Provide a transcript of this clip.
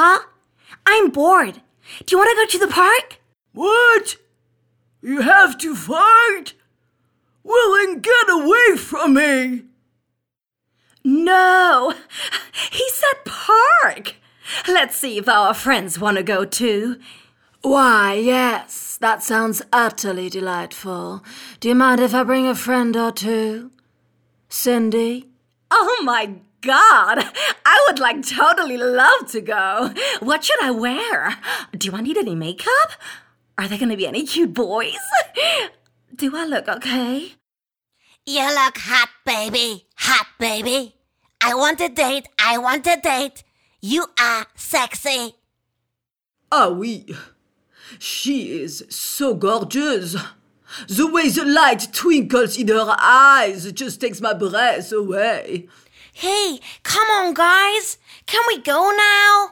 huh? I'm bored. Do you want to go to the park? What? You have to fight? Well, then get away from me! No, he said park. Let's see if our friends want to go too. Why, yes, that sounds utterly delightful. Do you mind if I bring a friend or two? Cindy? Oh my God, I would totally love to go. What should I wear? Do I need any makeup? Are there going to be any cute boys? Do I look okay? You look hot, baby. Hot, baby. I want a date. You are sexy. Ah oui, she is so gorgeous. The way the light twinkles in her eyes just takes my breath away. Hey, come on, guys. Can we go now?